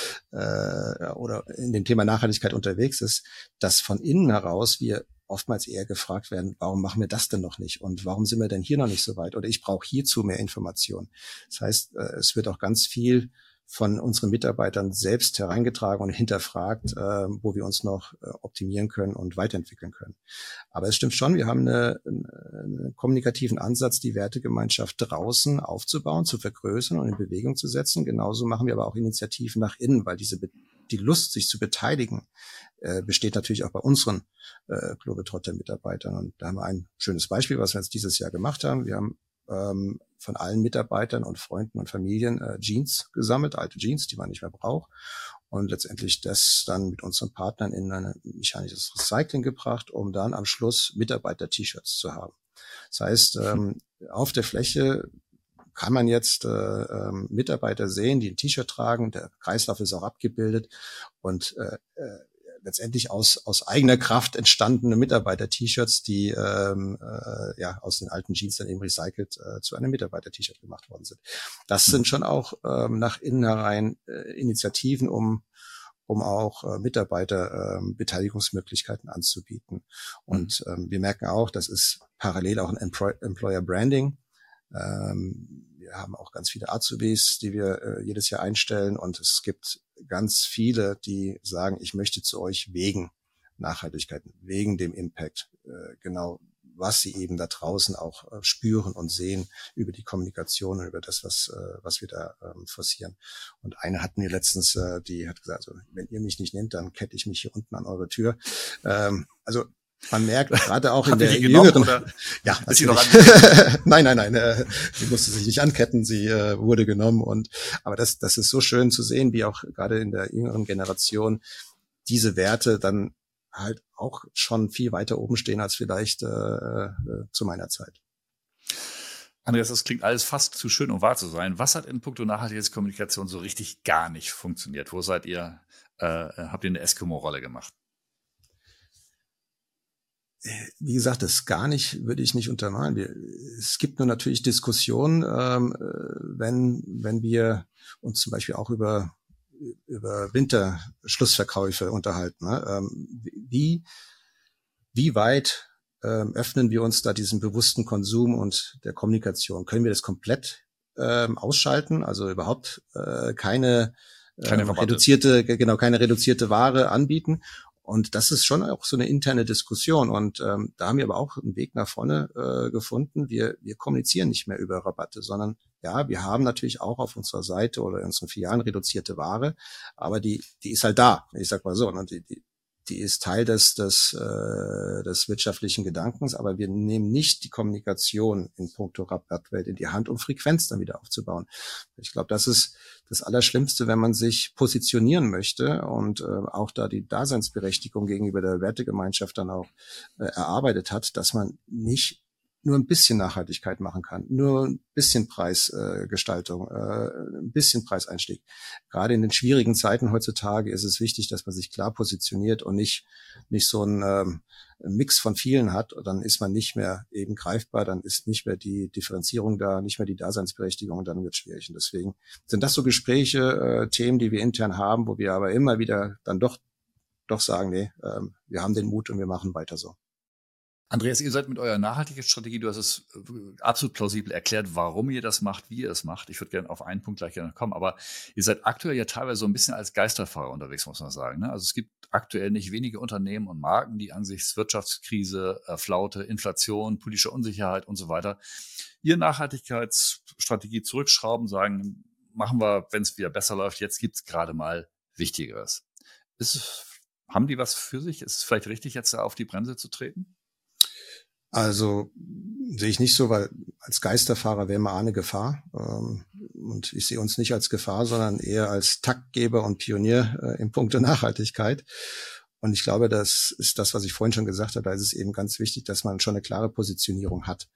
oder in dem Thema Nachhaltigkeit unterwegs ist, dass von innen heraus wir oftmals eher gefragt werden, warum machen wir das denn noch nicht und warum sind wir denn hier noch nicht so weit oder ich brauche hierzu mehr Informationen. Das heißt, es wird auch ganz viel von unseren Mitarbeitern selbst hereingetragen und hinterfragt, wo wir uns noch optimieren können und weiterentwickeln können. Aber es stimmt schon, wir haben einen kommunikativen Ansatz, die Wertegemeinschaft draußen aufzubauen, zu vergrößern und in Bewegung zu setzen. Genauso machen wir aber auch Initiativen nach innen, weil die Lust, sich zu beteiligen, besteht natürlich auch bei unseren Globetrotter-Mitarbeitern. Und da haben wir ein schönes Beispiel, was wir jetzt dieses Jahr gemacht haben. Wir haben von allen Mitarbeitern und Freunden und Familien Jeans gesammelt, alte Jeans, die man nicht mehr braucht. Und letztendlich das dann mit unseren Partnern in ein mechanisches Recycling gebracht, um dann am Schluss Mitarbeiter-T-Shirts zu haben. Das heißt, auf der Fläche kann man jetzt Mitarbeiter sehen, die ein T-Shirt tragen. Der Kreislauf ist auch abgebildet und letztendlich aus eigener Kraft entstandene Mitarbeiter-T-Shirts, die aus den alten Jeans dann eben recycelt zu einem Mitarbeiter-T-Shirt gemacht worden sind. Das sind schon auch nach innen herein Initiativen, um auch Mitarbeiter Beteiligungsmöglichkeiten anzubieten. Und wir merken auch, das ist parallel auch ein Employer Branding. Wir haben auch ganz viele Azubis, die wir jedes Jahr einstellen und es gibt ganz viele, die sagen, ich möchte zu euch wegen Nachhaltigkeit, wegen dem Impact, genau was sie eben da draußen auch spüren und sehen über die Kommunikation und über das, was wir da forcieren. Und eine hatten wir letztens, die hat gesagt, also, wenn ihr mich nicht nehmt, dann kette ich mich hier unten an eure Tür. Also man merkt gerade auch in der jüngeren, ja, ist sie noch nein, sie musste sich nicht anketten, sie wurde genommen aber das ist so schön zu sehen, wie auch gerade in der jüngeren Generation diese Werte dann halt auch schon viel weiter oben stehen als vielleicht zu meiner Zeit. Andreas, das klingt alles fast zu schön, um wahr zu sein. Was hat in puncto Nachhaltigkeitskommunikation so richtig gar nicht funktioniert? Wo habt ihr eine Eskimo-Rolle gemacht? Wie gesagt, das gar nicht würde ich nicht untermalen. Es gibt nur natürlich Diskussionen, wenn wir uns zum Beispiel auch über Winterschlussverkäufe unterhalten. Ne? Wie weit öffnen wir uns da diesem bewussten Konsum und der Kommunikation? Können wir das komplett ausschalten? Also überhaupt keine reduzierte Ware anbieten? Und das ist schon auch so eine interne Diskussion. Und da haben wir aber auch einen Weg nach vorne gefunden. Wir kommunizieren nicht mehr über Rabatte, sondern ja, wir haben natürlich auch auf unserer Seite oder in unseren Filialen reduzierte Ware, aber die ist halt da. Ich sag mal so, ne? Die ist Teil des wirtschaftlichen Gedankens, aber wir nehmen nicht die Kommunikation in puncto Rabattwelt in die Hand, um Frequenz dann wieder aufzubauen. Ich glaube, das ist das Allerschlimmste, wenn man sich positionieren möchte und auch da die Daseinsberechtigung gegenüber der Wertegemeinschaft dann auch erarbeitet hat, dass man nicht nur ein bisschen Nachhaltigkeit machen kann, nur ein bisschen Preisgestaltung, ein bisschen Preiseinstieg. Gerade in den schwierigen Zeiten heutzutage ist es wichtig, dass man sich klar positioniert und nicht so ein Mix von vielen hat. Und dann ist man nicht mehr eben greifbar, dann ist nicht mehr die Differenzierung da, nicht mehr die Daseinsberechtigung und dann wird es schwierig. Und deswegen sind das so Gespräche, Themen, die wir intern haben, wo wir aber immer wieder dann doch doch sagen, nee, wir haben den Mut und wir machen weiter so. Andreas, ihr seid mit eurer Nachhaltigkeitsstrategie, du hast es absolut plausibel erklärt, warum ihr das macht, wie ihr es macht. Ich würde gerne auf einen Punkt gleich gerne kommen, aber ihr seid aktuell ja teilweise so ein bisschen als Geisterfahrer unterwegs, muss man sagen. Ne? Also es gibt aktuell nicht wenige Unternehmen und Marken, die angesichts Wirtschaftskrise, Flaute, Inflation, politische Unsicherheit und so weiter ihre Nachhaltigkeitsstrategie zurückschrauben, sagen, machen wir, wenn es wieder besser läuft, jetzt gibt's gerade mal Wichtigeres. Haben die was für sich? Ist es vielleicht richtig, jetzt da auf die Bremse zu treten? Also sehe ich nicht so, weil als Geisterfahrer wäre mal eine Gefahr. Und ich sehe uns nicht als Gefahr, sondern eher als Taktgeber und Pionier in puncto Nachhaltigkeit. Und ich glaube, das ist das, was ich vorhin schon gesagt habe. Da ist es eben ganz wichtig, dass man schon eine klare Positionierung hat.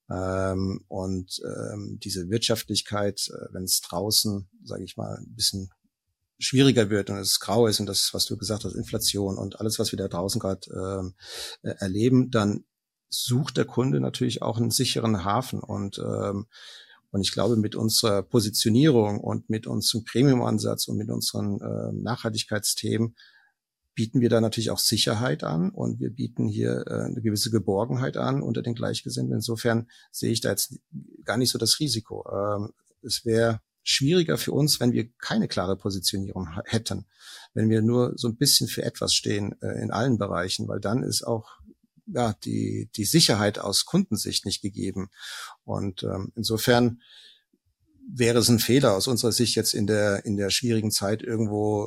Diese Wirtschaftlichkeit, wenn es draußen, sage ich mal, ein bisschen schwieriger wird und es grau ist und das, was du gesagt hast, Inflation und alles, was wir da draußen gerade erleben, dann sucht der Kunde natürlich auch einen sicheren Hafen. Und ich glaube, mit unserer Positionierung und mit unserem Premium-Ansatz und mit unseren Nachhaltigkeitsthemen bieten wir da natürlich auch Sicherheit an und wir bieten hier eine gewisse Geborgenheit an unter den Gleichgesinnten. Insofern sehe ich da jetzt gar nicht so das Risiko. Es wäre schwieriger für uns, wenn wir keine klare Positionierung hätten, wenn wir nur so ein bisschen für etwas stehen in allen Bereichen, weil dann ist auch die Sicherheit aus Kundensicht nicht gegeben. Und insofern wäre es ein Fehler aus unserer Sicht jetzt in der schwierigen Zeit irgendwo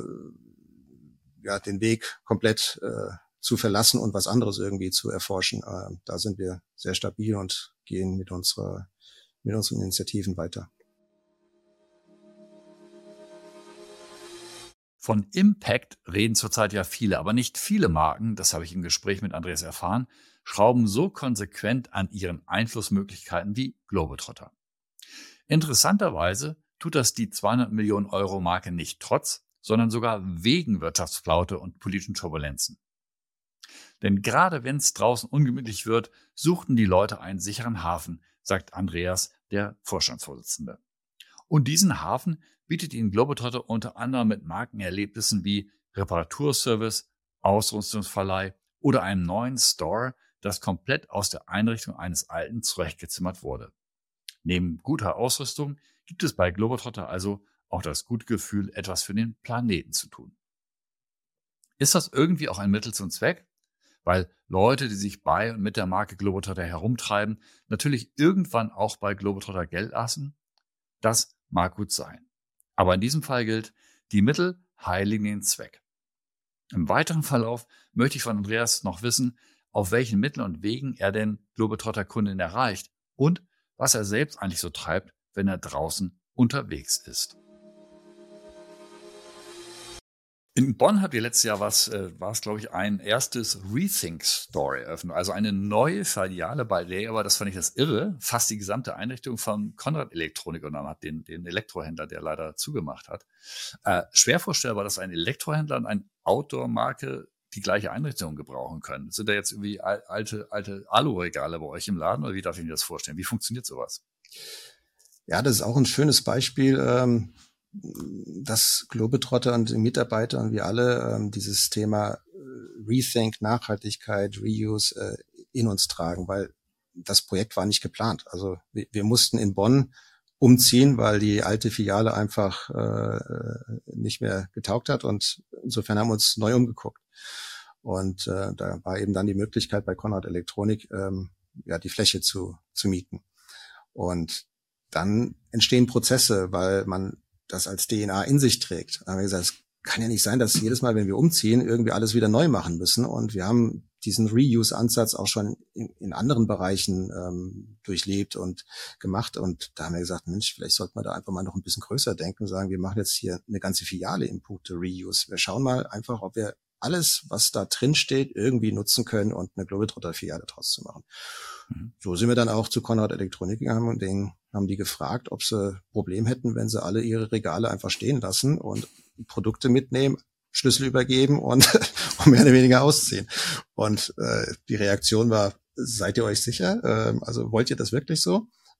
den Weg komplett zu verlassen und was anderes irgendwie zu erforschen. Da sind wir sehr stabil und gehen mit unseren Initiativen weiter. Von Impact reden zurzeit ja viele, aber nicht viele Marken, das habe ich im Gespräch mit Andreas erfahren, schrauben so konsequent an ihren Einflussmöglichkeiten wie Globetrotter. Interessanterweise tut das die 200 Millionen Euro Marke nicht trotz, sondern sogar wegen Wirtschaftsflaute und politischen Turbulenzen. Denn gerade wenn es draußen ungemütlich wird, suchten die Leute einen sicheren Hafen, sagt Andreas, der Vorstandsvorsitzende. Und diesen Hafen bietet ihnen Globetrotter unter anderem mit Markenerlebnissen wie Reparaturservice, Ausrüstungsverleih oder einem neuen Store, das komplett aus der Einrichtung eines alten zurechtgezimmert wurde. Neben guter Ausrüstung gibt es bei Globetrotter also auch das gute Gefühl, etwas für den Planeten zu tun. Ist das irgendwie auch ein Mittel zum Zweck? Weil Leute, die sich bei und mit der Marke Globetrotter herumtreiben, natürlich irgendwann auch bei Globetrotter Geld lassen? Das mag gut sein. Aber in diesem Fall gilt, die Mittel heiligen den Zweck. Im weiteren Verlauf möchte ich von Andreas noch wissen, auf welchen Mitteln und Wegen er denn Globetrotter-Kunden erreicht und was er selbst eigentlich so treibt, wenn er draußen unterwegs ist. In Bonn habt ihr letztes Jahr war es glaube ich, ein erstes Rethink-Store eröffnet, also eine neue Filiale bei der, aber das fand ich das irre, fast die gesamte Einrichtung von Conrad Elektronik genommen hat, den Elektrohändler, der leider zugemacht hat. Schwer vorstellbar, dass ein Elektrohändler und eine Outdoor-Marke die gleiche Einrichtung gebrauchen können. Sind da jetzt irgendwie alte Alu-Regale bei euch im Laden oder wie darf ich mir das vorstellen? Wie funktioniert sowas? Ja, das ist auch ein schönes Beispiel, dass Globetrotter und die Mitarbeiter und wir alle dieses Thema Rethink, Nachhaltigkeit, Reuse in uns tragen, weil das Projekt war nicht geplant. Also wir mussten in Bonn umziehen, weil die alte Filiale einfach nicht mehr getaugt hat und insofern haben wir uns neu umgeguckt. Und da war eben dann die Möglichkeit bei Conrad Elektronik die Fläche zu mieten. Und dann entstehen Prozesse, weil man das als DNA in sich trägt. Da haben wir gesagt, es kann ja nicht sein, dass jedes Mal, wenn wir umziehen, irgendwie alles wieder neu machen müssen. Und wir haben diesen Reuse-Ansatz auch schon in anderen Bereichen durchlebt und gemacht. Und da haben wir gesagt, Mensch, vielleicht sollten wir da einfach mal noch ein bisschen größer denken und sagen, wir machen jetzt hier eine ganze Filiale im Punkt Reuse. Wir schauen mal einfach, ob wir alles, was da drin steht, irgendwie nutzen können und eine Globetrotter-Filiale draus zu machen. So sind wir dann auch zu Conrad Elektronik gegangen und denen haben die gefragt, ob sie ein Problem hätten, wenn sie alle ihre Regale einfach stehen lassen und Produkte mitnehmen, Schlüssel übergeben und mehr oder weniger ausziehen. Und die Reaktion war, seid ihr euch sicher? Also wollt ihr das wirklich so?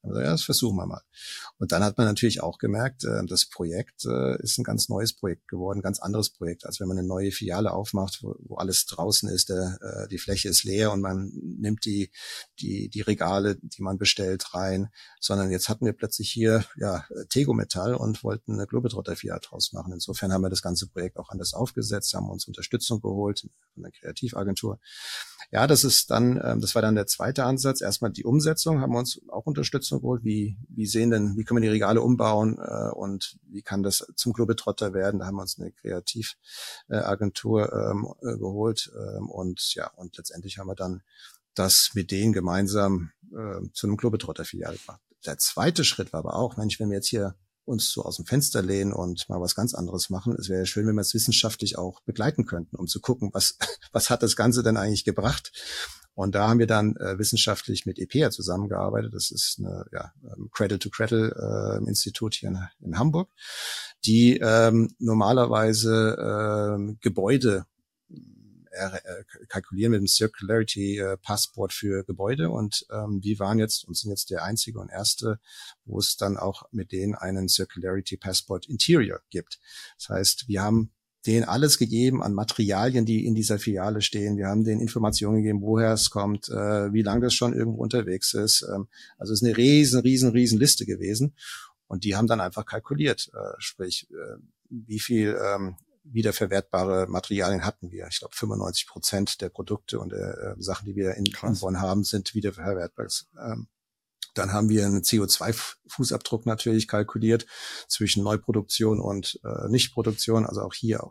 Also, ja, das versuchen wir mal. Und dann hat man natürlich auch gemerkt, das Projekt ist ein ganz neues Projekt geworden, ein ganz anderes Projekt, als wenn man eine neue Filiale aufmacht, wo alles draußen ist, die Fläche ist leer und man nimmt die Regale, die man bestellt, rein, sondern jetzt hatten wir plötzlich hier Tego Metall und wollten eine Globetrotter-Filiale draus machen. Insofern haben wir das ganze Projekt auch anders aufgesetzt, haben uns Unterstützung geholt von der Kreativagentur. Ja, das war dann der zweite Ansatz. Erstmal die Umsetzung, haben wir uns auch Unterstützung geholt. Wie können wir die Regale umbauen und wie kann das zum Globetrotter werden? Da haben wir uns eine Kreativagentur geholt und letztendlich haben wir dann das mit denen gemeinsam zu einem Globetrotter-Filiale gemacht. Der zweite Schritt war aber auch, wenn wir jetzt hier uns so aus dem Fenster lehnen und mal was ganz anderes machen. Es wäre schön, wenn wir es wissenschaftlich auch begleiten könnten, um zu gucken, was hat das Ganze denn eigentlich gebracht. Und da haben wir dann wissenschaftlich mit EPEA zusammengearbeitet. Das ist eine Cradle-to-Cradle-Institut hier in Hamburg, die normalerweise Gebäude kalkulieren mit dem Circularity Passport für Gebäude und wir sind jetzt der einzige und erste, wo es dann auch mit denen einen Circularity Passport Interior gibt. Das heißt, wir haben denen alles gegeben an Materialien, die in dieser Filiale stehen. Wir haben denen Informationen gegeben, woher es kommt, wie lange das schon irgendwo unterwegs ist. Also es ist eine riesen Liste gewesen und die haben dann einfach kalkuliert, sprich wie viel wiederverwertbare Materialien hatten wir. Ich glaube 95% der Produkte und der Sachen, die wir in Bonn haben, sind wiederverwertbar. Dann haben wir einen CO2-Fußabdruck natürlich kalkuliert zwischen Neuproduktion und Nichtproduktion. Also auch hier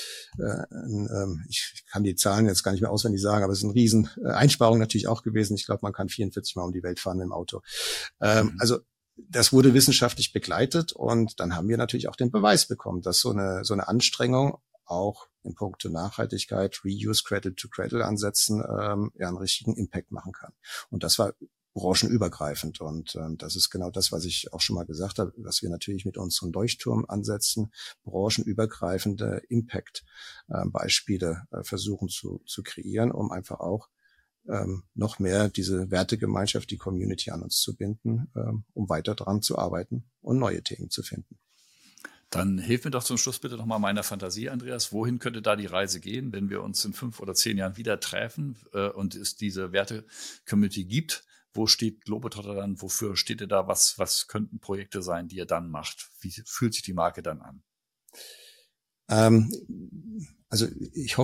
ich kann die Zahlen jetzt gar nicht mehr auswendig sagen, aber es ist eine riesen Einsparung natürlich auch gewesen. Ich glaube, man kann 44 Mal um die Welt fahren mit dem Auto. Also das wurde wissenschaftlich begleitet und dann haben wir natürlich auch den Beweis bekommen, dass so eine Anstrengung auch in puncto Nachhaltigkeit, Reuse, Cradle-to-Cradle-Ansätzen einen richtigen Impact machen kann. Und das war branchenübergreifend und das ist genau das, was ich auch schon mal gesagt habe, dass wir natürlich mit unseren Leuchtturmansätzen branchenübergreifende Impact-Beispiele versuchen zu kreieren, um einfach auch noch mehr diese Wertegemeinschaft, die Community an uns zu binden, um weiter dran zu arbeiten und neue Themen zu finden. Dann hilf mir doch zum Schluss bitte noch mal meiner Fantasie, Andreas. Wohin könnte da die Reise gehen, wenn wir uns in 5 oder 10 Jahren wieder treffen und es diese Werte-Community gibt? Wo steht Globetrotter dann? Wofür steht ihr da? Was könnten Projekte sein, die ihr dann macht? Wie fühlt sich die Marke dann an? Also ich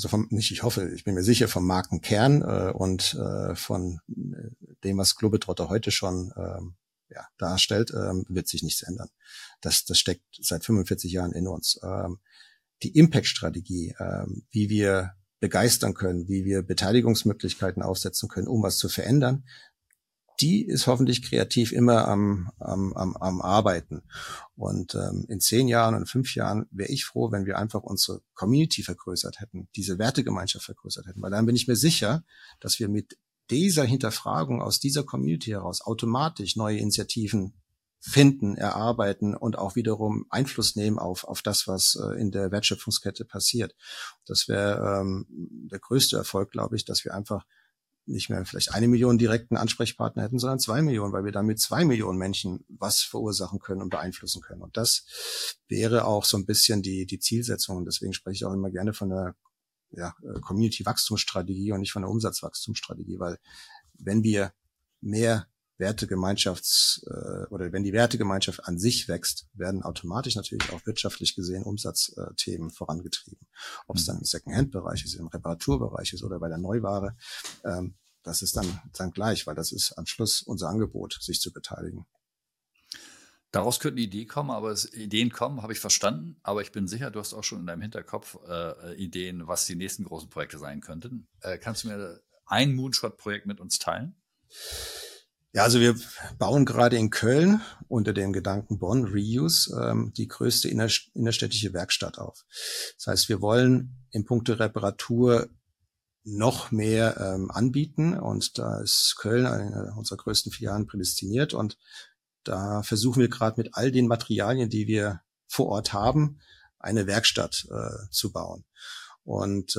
bin mir sicher vom Markenkern und von dem, was Globetrotter heute schon darstellt, wird sich nichts ändern. Das steckt seit 45 Jahren in uns. Die Impact-Strategie, wie wir begeistern können, wie wir Beteiligungsmöglichkeiten aufsetzen können, um was zu verändern, die ist hoffentlich kreativ immer am Arbeiten. Und in 10 Jahren und 5 Jahren wäre ich froh, wenn wir einfach unsere Community vergrößert hätten, diese Wertegemeinschaft vergrößert hätten. Weil dann bin ich mir sicher, dass wir mit dieser Hinterfragung aus dieser Community heraus automatisch neue Initiativen finden, erarbeiten und auch wiederum Einfluss nehmen auf das, was in der Wertschöpfungskette passiert. Das wäre der größte Erfolg, glaube ich, dass wir einfach nicht mehr vielleicht 1 Million direkten Ansprechpartner hätten, sondern 2 Millionen, weil wir dann mit 2 Millionen Menschen was verursachen können und beeinflussen können. Und das wäre auch so ein bisschen die Zielsetzung. Und deswegen spreche ich auch immer gerne von der Community-Wachstumsstrategie und nicht von der Umsatzwachstumsstrategie, weil wenn wir mehr wenn die Wertegemeinschaft an sich wächst, werden automatisch natürlich auch wirtschaftlich gesehen Umsatzthemen vorangetrieben. Ob es dann im Second-Hand-Bereich ist, im Reparaturbereich ist oder bei der Neuware, das ist dann gleich, weil das ist am Schluss unser Angebot, sich zu beteiligen. Daraus könnten Ideen kommen, habe ich verstanden. Aber ich bin sicher, du hast auch schon in deinem Hinterkopf Ideen, was die nächsten großen Projekte sein könnten. Kannst du mir ein Moonshot-Projekt mit uns teilen? Ja, also wir bauen gerade in Köln unter dem Gedanken Bonn Reuse die größte innerstädtische Werkstatt auf. Das heißt, wir wollen in puncto Reparatur noch mehr anbieten und da ist Köln eine unserer größten Filialen prädestiniert und da versuchen wir gerade mit all den Materialien, die wir vor Ort haben, eine Werkstatt zu bauen. Und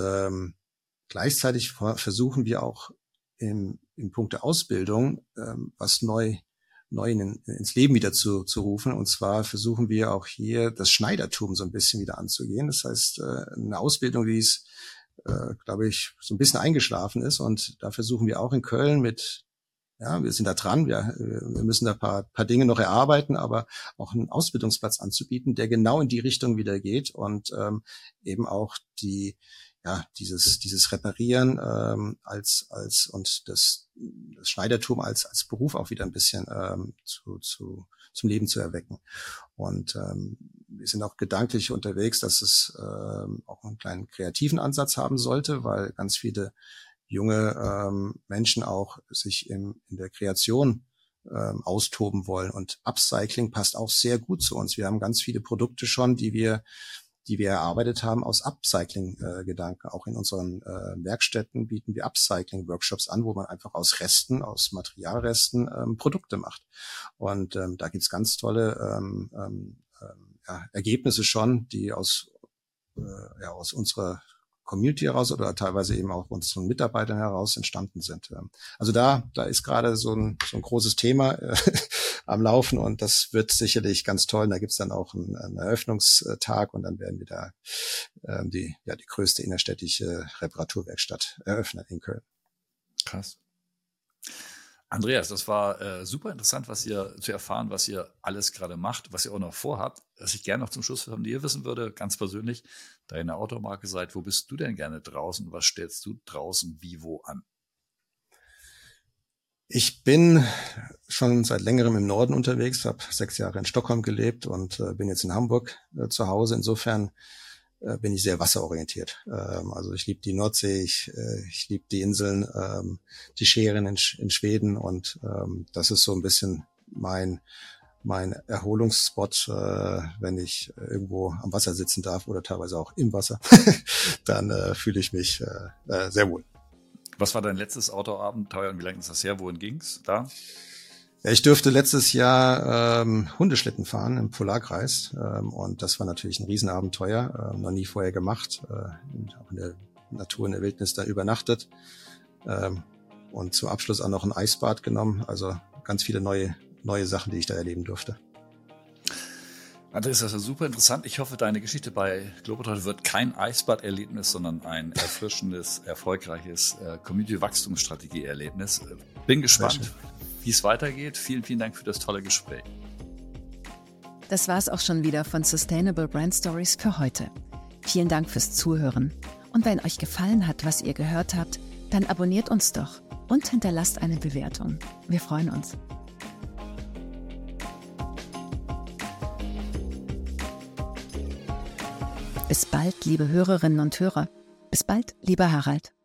gleichzeitig versuchen wir auch in puncto Ausbildung was neu neu ins Leben wieder zu rufen. Und zwar versuchen wir auch hier das Schneidertum so ein bisschen wieder anzugehen. Das heißt, eine Ausbildung, die es, glaube ich, so ein bisschen eingeschlafen ist. Und da versuchen wir auch in Köln wir sind da dran, wir müssen da ein paar Dinge noch erarbeiten, aber auch einen Ausbildungsplatz anzubieten, der genau in die Richtung wieder geht und eben auch dieses Reparieren und das Schneidertum als Beruf auch wieder ein bisschen zum Leben zu erwecken. Und wir sind auch gedanklich unterwegs, dass es auch einen kleinen kreativen Ansatz haben sollte, weil ganz viele junge Menschen auch sich in der Kreation austoben wollen. Und Upcycling passt auch sehr gut zu uns. Wir haben ganz viele Produkte schon, die wir erarbeitet haben aus Upcycling-Gedanken. Auch in unseren Werkstätten bieten wir Upcycling-Workshops an, wo man einfach aus Materialresten Produkte macht. Und da gibt's ganz tolle Ergebnisse schon, die aus unserer Community heraus oder teilweise eben auch unseren Mitarbeitern heraus entstanden sind. Also da ist gerade so ein großes Thema am Laufen und das wird sicherlich ganz toll. Da gibt's dann auch einen Eröffnungstag und dann werden wir da die größte innerstädtische Reparaturwerkstatt eröffnen in Köln. Krass. Andreas, das war super interessant, zu erfahren, was ihr alles gerade macht, was ihr auch noch vorhabt. Was ich gerne noch zum Schluss von dir wissen würde, ganz persönlich, da ihr eine Automarke seid, wo bist du denn gerne draußen? Was stellst du draußen wie wo an? Ich bin schon seit längerem im Norden unterwegs, habe 6 Jahre in Stockholm gelebt und bin jetzt in Hamburg zu Hause. Insofern bin ich sehr wasserorientiert. Also ich liebe die Nordsee, ich liebe die Inseln, die Scheren in Schweden und das ist so ein bisschen mein Erholungsspot, wenn ich irgendwo am Wasser sitzen darf oder teilweise auch im Wasser, dann fühle ich mich sehr wohl. Was war dein letztes Autoabenteuer und wie lange ist das her? Wohin ging's da? Ja, ich durfte letztes Jahr Hundeschlitten fahren im Polarkreis und das war natürlich ein Riesenabenteuer, noch nie vorher gemacht, auch in der Natur, in der Wildnis da übernachtet und zum Abschluss auch noch ein Eisbad genommen, also ganz viele neue Sachen, die ich da erleben durfte. Andreas, das ist super interessant. Ich hoffe, deine Geschichte bei Globetrotter wird kein Eisbad-Erlebnis, sondern ein erfrischendes, erfolgreiches Community-Wachstumsstrategie-Erlebnis. Bin gespannt, wie es weitergeht. Vielen, vielen Dank für das tolle Gespräch. Das war's auch schon wieder von Sustainable Brand Stories für heute. Vielen Dank fürs Zuhören. Und wenn euch gefallen hat, was ihr gehört habt, dann abonniert uns doch und hinterlasst eine Bewertung. Wir freuen uns. Bis bald, liebe Hörerinnen und Hörer. Bis bald, lieber Harald.